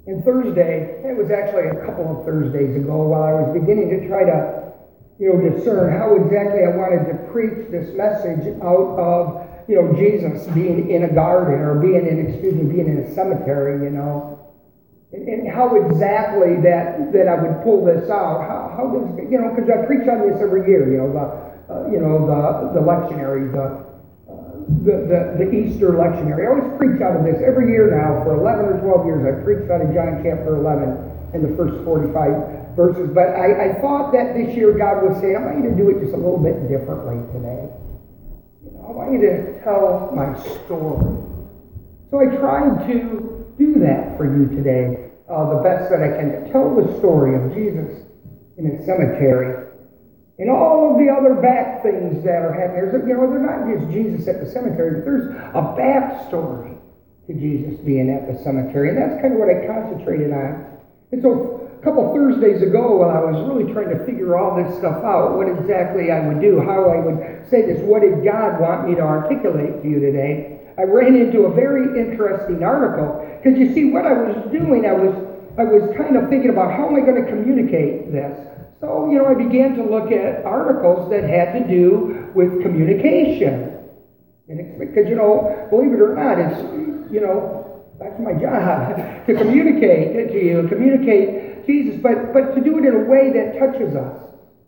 And Thursday, it was actually a couple of Thursdays ago, while I was beginning to try to, discern how exactly I wanted to preach this message out of, Jesus being in a garden, or being in a cemetery, And how exactly that I would pull this out. How does, because I preach on this every year, the lectionary, the Easter lectionary. I always preach out of this every year now. For 11 or 12 years, I preached out of John chapter 11 in the first 45 verses. But I thought that this year God was saying, I want you to do it just a little bit differently today. I want you to tell my story. So I tried to do that for you today, the best that I can. Tell the story of Jesus in a cemetery. And all of the other back things that are happening. They're not just Jesus at the cemetery, but there's a backstory to Jesus being at the cemetery. And that's kind of what I concentrated on. And so a couple Thursdays ago, while I was really trying to figure all this stuff out, what exactly I would do, how I would say this, what did God want me to articulate to you today, I ran into a very interesting article. Because you see, what I was doing, I was kind of thinking about how am I going to communicate this. So, I began to look at articles that had to do with communication. And it's because, believe it or not, it's, that's my job, to communicate to you, communicate Jesus, but to do it in a way that touches us.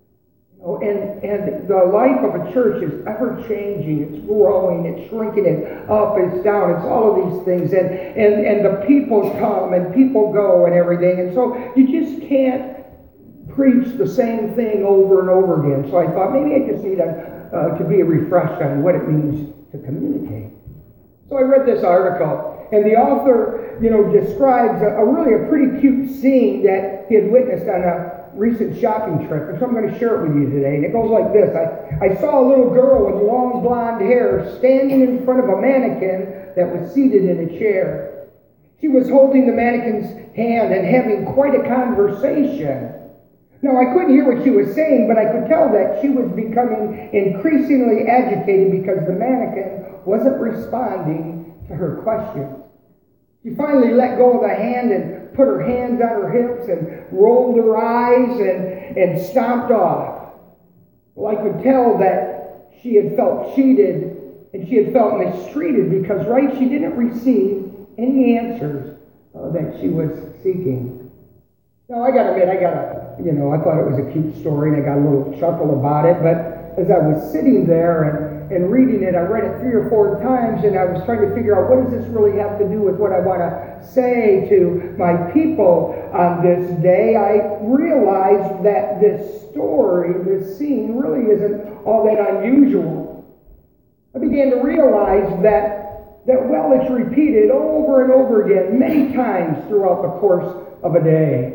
And the life of a church is ever-changing. It's growing, it's shrinking, it's up, it's down, it's all of these things. And the people come and people go and everything. And so you just can't preach the same thing over and over again. So I thought maybe I just need to be refreshed on what it means to communicate. So I read this article, and the author, describes a pretty cute scene that he had witnessed on a recent shopping trip. And so I'm going to share it with you today. And it goes like this. I saw a little girl with long blonde hair standing in front of a mannequin that was seated in a chair. She was holding the mannequin's hand and having quite a conversation. Now, I couldn't hear what she was saying, but I could tell that she was becoming increasingly agitated because the mannequin wasn't responding to her questions. She finally let go of the hand and put her hands on her hips and rolled her eyes and stomped off. Well, I could tell that she had felt cheated and she had felt mistreated because, she didn't receive any answers that she was seeking. Now, I got to admit, I thought it was a cute story, and I got a little chuckle about it, but as I was sitting there and reading it, I read it 3 or 4 times, and I was trying to figure out, what does this really have to do with what I want to say to my people on this day? I realized that this story, this scene, really isn't all that unusual. I began to realize that it's repeated over and over again, many times throughout the course of a day.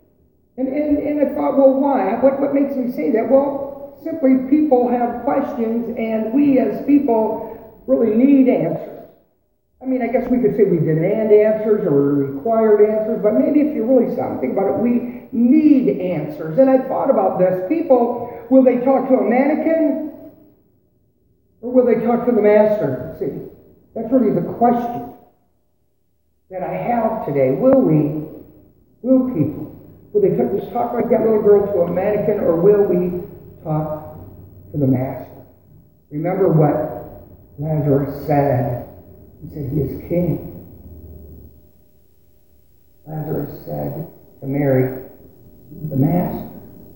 And I thought, well, why? What makes me say that? Well, simply people have questions, and we as people really need answers. I mean, I guess we could say we demand answers or required answers, but maybe if you really stop and think about it, we need answers. And I thought about this. People, will they talk to a mannequin or will they talk to the master? See, that's really the question that I have today. Will people? Will they just talk like that little girl to a mannequin, or will we talk to the master? Remember what Lazarus said. He said, he is king. Lazarus said to Mary, the master.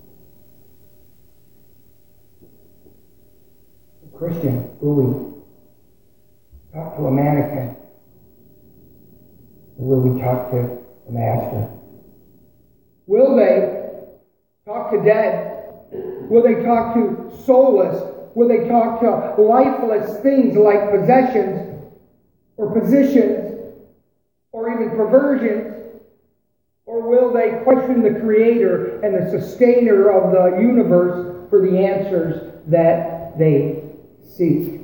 Christian, will we talk to a mannequin? Or will we talk to the master? Will they talk to dead? Will they talk to soulless? Will they talk to lifeless things like possessions or positions or even perversions? Or will they question the Creator and the Sustainer of the universe for the answers that they seek?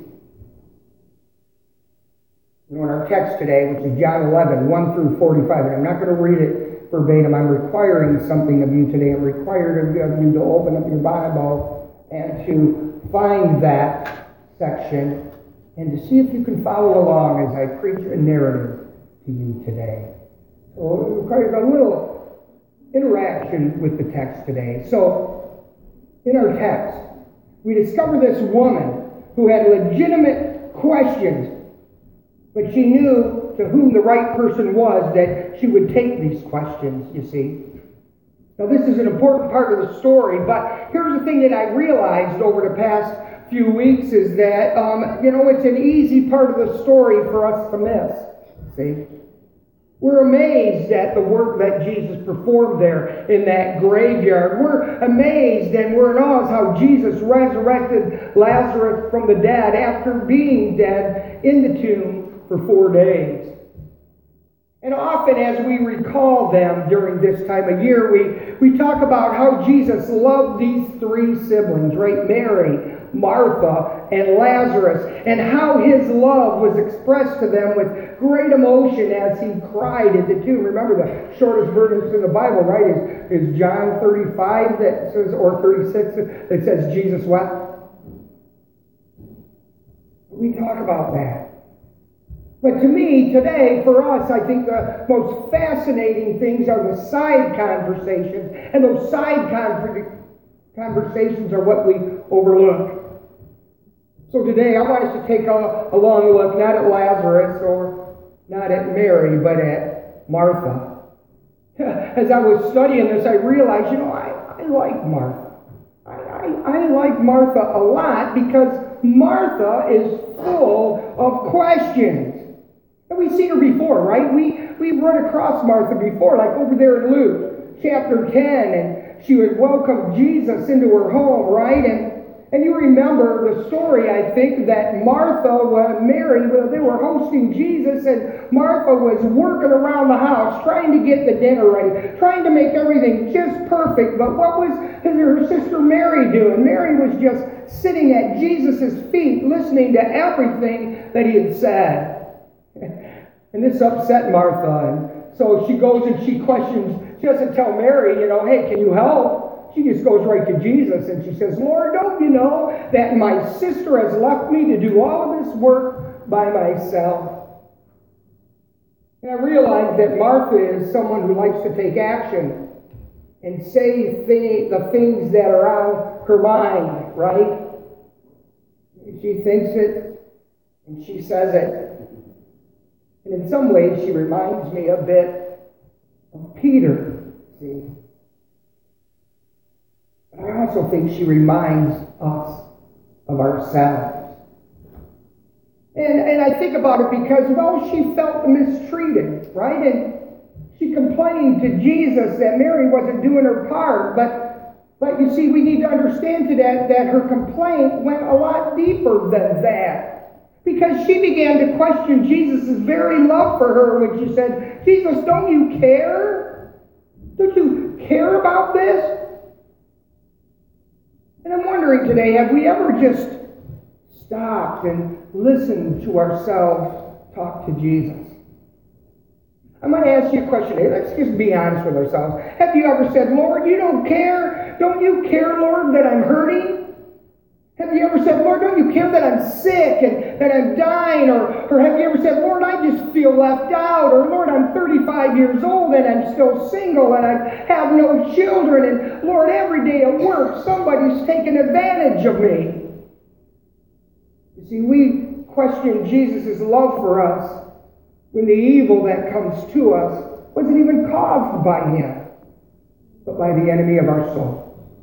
In our text today, which is John 11, 1 through 45, and I'm not going to read it verbatim. I'm requiring something of you today. I'm required of you to open up your Bible and to find that section and to see if you can follow along as I preach a narrative to you today. So it requires a little interaction with the text today. So, in our text, we discover this woman who had legitimate questions, but she knew to whom the right person was that she would take these questions, you see. Now, this is an important part of the story, but here's the thing that I realized over the past few weeks is that, it's an easy part of the story for us to miss. See? We're amazed at the work that Jesus performed there in that graveyard. We're amazed and we're in awe how Jesus resurrected Lazarus from the dead after being dead in the tomb for 4 days. And often as we recall them during this time of year, we talk about how Jesus loved these three siblings, right? Mary, Martha, and Lazarus, and how his love was expressed to them with great emotion as he cried at the tomb. Remember, the shortest verse in the Bible, right, is John 35 that says, or 36 that says Jesus wept. We talk about that. But to me, today, for us, I think the most fascinating things are the side conversations, and those side conversations are what we overlook. So today, I want us to take a long look, not at Lazarus or not at Mary, but at Martha. As I was studying this, I realized, I like Martha. I like Martha a lot because Martha is full of questions. And we've seen her before, right? We've run across Martha before, like over there in Luke chapter 10, and she would welcome Jesus into her home, right? And you remember the story, I think, that Mary, they were hosting Jesus, and Martha was working around the house, trying to get the dinner ready, trying to make everything just perfect. But what was her sister Mary doing? Mary was just sitting at Jesus' feet, listening to everything that he had said. And this upset Martha, and so she goes and she questions. She doesn't tell Mary, hey, can you help? She just goes right to Jesus and she says, Lord, don't you know that my sister has left me to do all of this work by myself? And I realize that Martha is someone who likes to take action and say the things that are on her mind, right? She thinks it and she says it. And in some ways, she reminds me a bit of Peter, see? But I also think she reminds us of ourselves. And I think about it because, she felt mistreated, right? And she complained to Jesus that Mary wasn't doing her part. But you see, we need to understand today that her complaint went a lot deeper than that. Because she began to question Jesus' very love for her when she said, Jesus, don't you care? Don't you care about this? And I'm wondering today, have we ever just stopped and listened to ourselves talk to Jesus? I'm going to ask you a question here. Let's just be honest with ourselves. Have you ever said, Lord, you don't care? Don't you care, Lord, that I'm hurting? Have you ever said, Lord, don't you care that I'm sick and that I'm dying? Or have you ever said, Lord, I just feel left out? Or Lord, I'm 35 years old and I'm still single and I have no children. And Lord, every day at work, somebody's taking advantage of me. You see, we question Jesus' love for us when the evil that comes to us wasn't even caused by him, but by the enemy of our soul.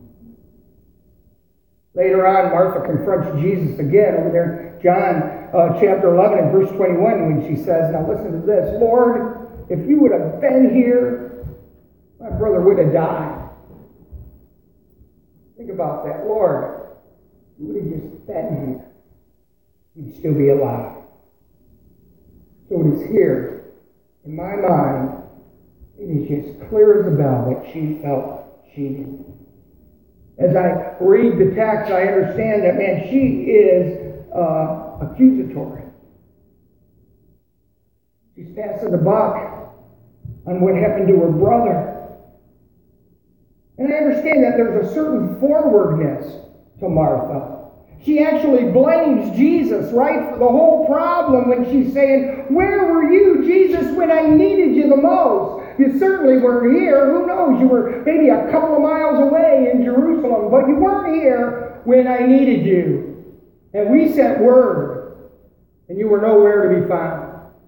Later on, Martha confronts Jesus again over there in John chapter 11 and verse 21 when she says, now listen to this, Lord, if you would have been here, my brother would have died. Think about that. Lord, if you would have just been here, you'd still be alive. So it is here, in my mind, it is just clear as a bell that she felt cheated. As I read the text, I understand that, she is accusatory. She's passing the buck on what happened to her brother. And I understand that there's a certain forwardness to Martha. She actually blames Jesus, right, for the whole problem when she's saying, where were you, Jesus, when I needed you the most? You certainly weren't here. Who knows? You were maybe a couple of miles away in Jerusalem, but you weren't here when I needed you. And we sent word, and you were nowhere to be found.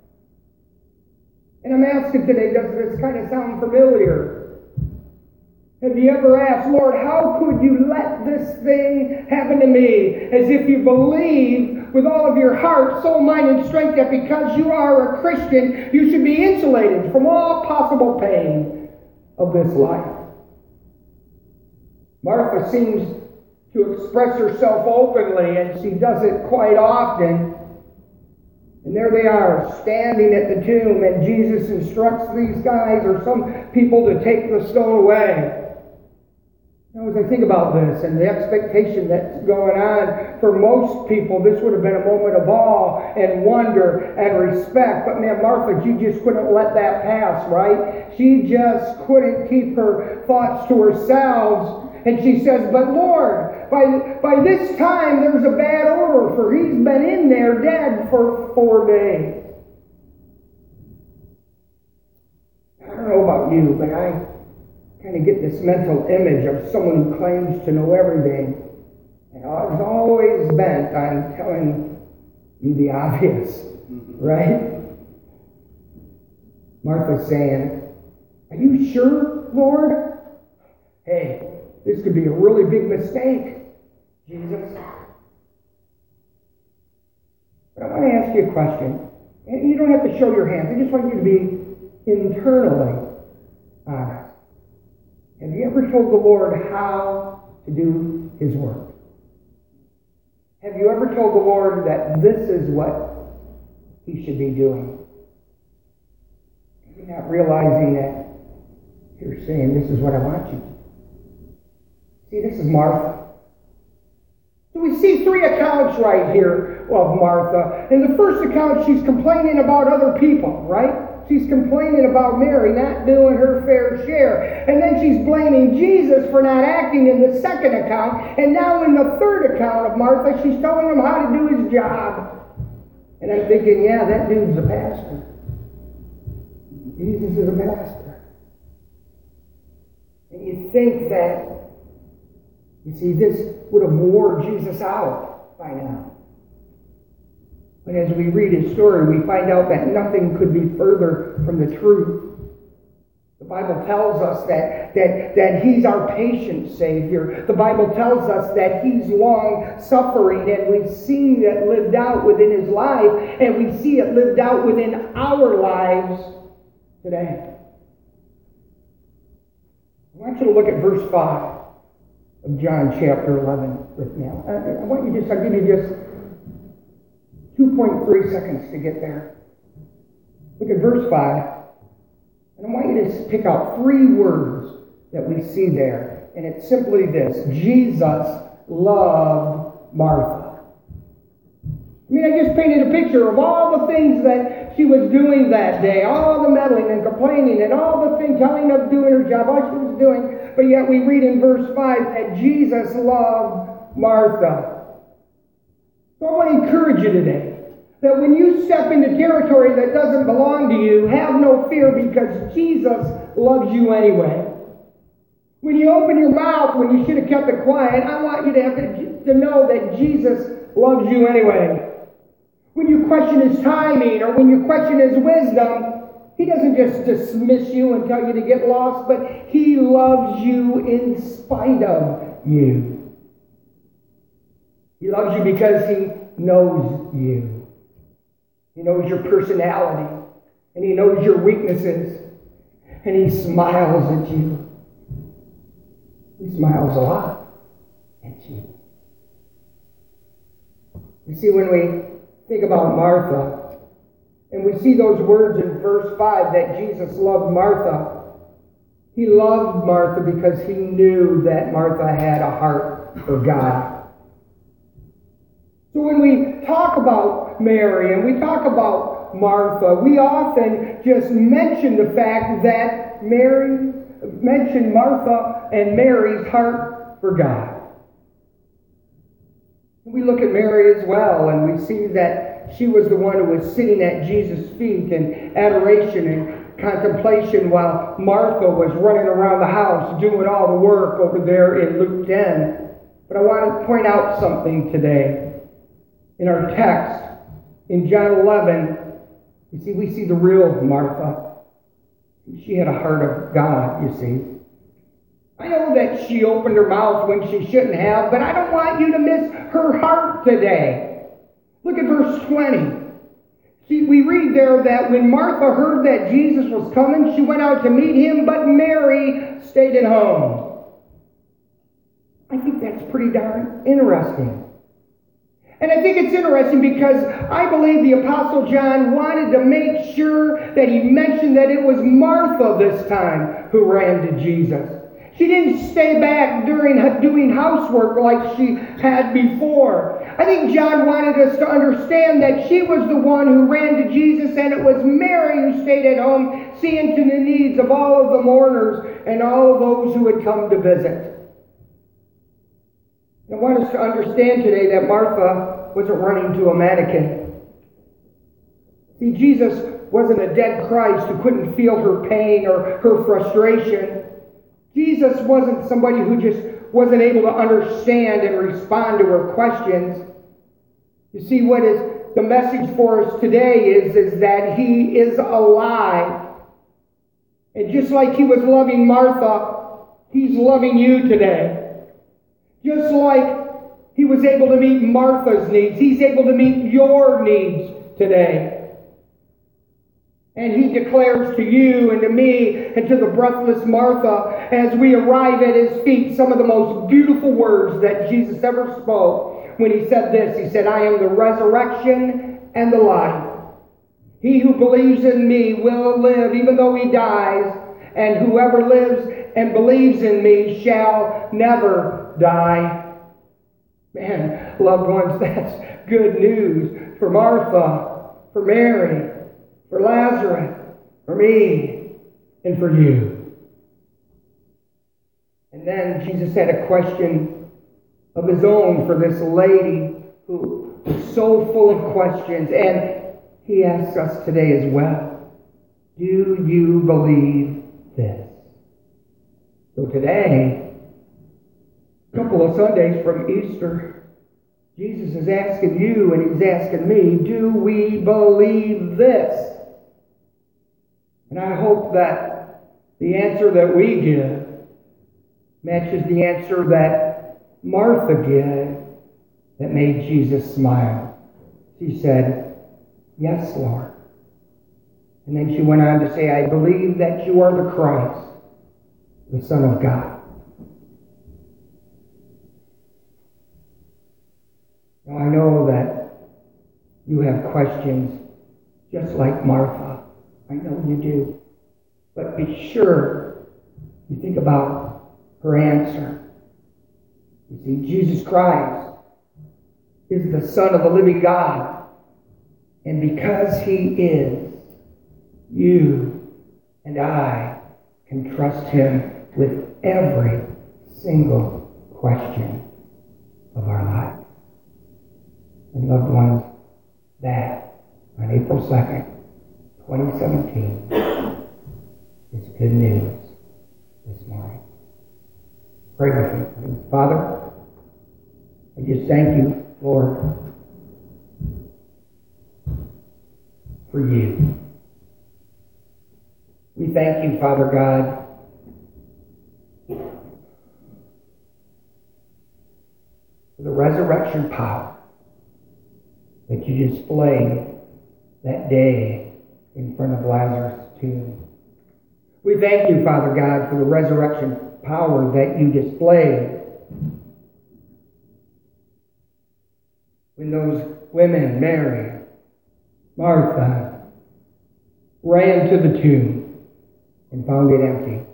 And I'm asking today, does this kind of sound familiar? Have you ever asked, Lord, how could you let this thing happen to me? As if you believe with all of your heart, soul, mind, and strength that because you are a Christian, you should be insulated from all possible pain of this life. Martha seems to express herself openly, and she does it quite often. And there they are, standing at the tomb, and Jesus instructs these guys or some people to take the stone away. Now, as I think about this and the expectation that's going on, for most people, this would have been a moment of awe and wonder and respect. But man, Martha, she just couldn't let that pass, right? She just couldn't keep her thoughts to herself. And she says, but Lord, by this time there's a bad odor, for he's been in there dead for 4 days. I don't know about you, but I kind of get this mental image of someone who claims to know everything. And I was always bent on telling you the obvious, right? Martha's saying, are you sure, Lord? Hey, this could be a really big mistake, Jesus. But I want to ask you a question. And you don't have to show your hands. I just want you to be internally honest. Have you ever told the Lord how to do His work? Have you ever told the Lord that this is what He should be doing? You're not realizing that you're saying, this is what I want you to do. See, this is Martha. So we see 3 accounts right here of Martha. In the first account, she's complaining about other people, right? She's complaining about Mary not doing her fair share. And then she's blaming Jesus for not acting in the second account. And now in the third account of Martha, she's telling him how to do his job. And I'm thinking, yeah, that dude's a pastor. Jesus is a pastor. And you think that, you see, this would have wore Jesus out by now. But as we read his story, we find out that nothing could be further from the truth. The Bible tells us that he's our patient Savior. The Bible tells us that he's long-suffering, and we see that lived out within his life, and we see it lived out within our lives today. I want you to look at verse 5 of John chapter 11 with me. I'll give you just 2.3 seconds to get there. Look at verse 5. And I want you to pick out 3 words that we see there. And it's simply this. Jesus loved Martha. I mean, I just painted a picture of all the things that she was doing that day. All the meddling and complaining and all the things, telling her doing her job, all she was doing. But yet we read in verse 5 that Jesus loved Martha. So I want to encourage you today that when you step into territory that doesn't belong to you, have no fear because Jesus loves you anyway. When you open your mouth when you should have kept it quiet, I want you to know that Jesus loves you anyway. When you question his timing or when you question his wisdom, he doesn't just dismiss you and tell you to get lost, but he loves you in spite of you. He loves you because he knows you. He knows your personality, and he knows your weaknesses, and he smiles at you. He smiles a lot at you. You see, when we think about Martha, and we see those words in verse 5 that Jesus loved Martha, he loved Martha because he knew that Martha had a heart for God. So when we talk about Mary and we talk about Martha, we often just mention the fact that Martha and Mary's heart for God. We look at Mary as well, and we see that she was the one who was sitting at Jesus' feet in adoration and contemplation while Martha was running around the house doing all the work over there in Luke 10. But I want to point out something today. In our text, in John 11, we see the real Martha. She had a heart of God, you see. I know that she opened her mouth when she shouldn't have, but I don't want you to miss her heart today. Look at verse 20. See, we read there that when Martha heard that Jesus was coming, she went out to meet him, but Mary stayed at home. I think that's pretty darn interesting. And I think it's interesting because I believe the Apostle John wanted to make sure that he mentioned that it was Martha this time who ran to Jesus. She didn't stay back during doing housework like she had before. I think John wanted us to understand that she was the one who ran to Jesus, and it was Mary who stayed at home, seeing to the needs of all of the mourners and all of those who had come to visit. I want us to understand today that Martha wasn't running to a mannequin. See, Jesus wasn't a dead Christ who couldn't feel her pain or her frustration. Jesus wasn't somebody who just wasn't able to understand and respond to her questions. You see, what is the message for us today is that he is alive. And just like he was loving Martha, he's loving you today. Just like he was able to meet Martha's needs, he's able to meet your needs today. And he declares to you and to me and to the breathless Martha as we arrive at his feet some of the most beautiful words that Jesus ever spoke when he said this. He said, I am the resurrection and the life. He who believes in me will live even though he dies, and whoever lives and believes in me shall never die. Man, loved ones, that's good news for Martha, for Mary, for Lazarus, for me, and for you. And then Jesus had a question of his own for this lady who was so full of questions. And he asks us today as well, do you believe this? So today, a couple of Sundays from Easter, Jesus is asking you and he's asking me, do we believe this? And I hope that the answer that we give matches the answer that Martha gave that made Jesus smile. She said, yes, Lord. And then she went on to say, I believe that you are the Christ, the Son of God. Now I know that you have questions just like Martha. I know you do. But be sure you think about her answer. You see, Jesus Christ is the Son of the living God. And because he is, you and I can trust him with every single question of our life. And loved ones, that on April 2nd, 2017 is good news this morning. Pray with me, please. Father, I just thank you, Lord, for you. We thank you, Father God, for the resurrection power that you displayed that day in front of Lazarus' tomb. We thank you, Father God, for the resurrection power that you displayed when those women, Mary, Martha, ran to the tomb and found it empty.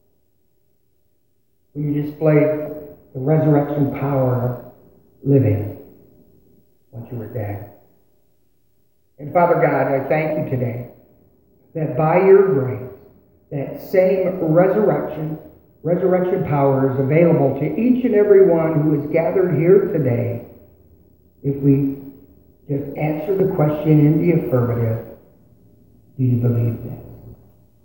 When you displayed the resurrection power of living once you were dead. And Father God, I thank you today that by your grace, that same resurrection power is available to each and every one who is gathered here today if we just answer the question in the affirmative, do you believe this?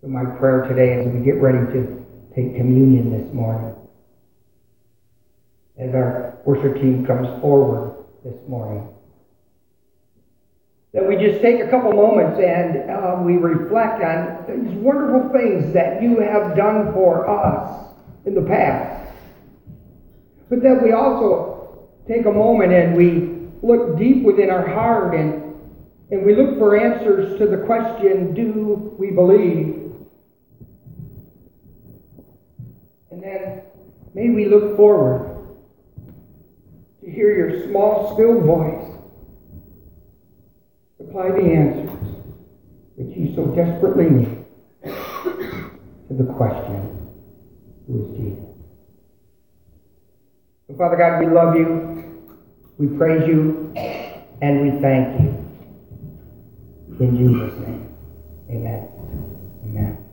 So my prayer today as we get ready to take communion this morning, as our worship team comes forward this morning, that we just take a couple moments and we reflect on these wonderful things that you have done for us in the past. But that we also take a moment and we look deep within our heart and we look for answers to the question, do we believe? And then may we look forward to hear your small, still voice supply the answers that you so desperately need to the question, who is Jesus? So, Father God, we love you, we praise you, and we thank you. In Jesus' name, amen. Amen.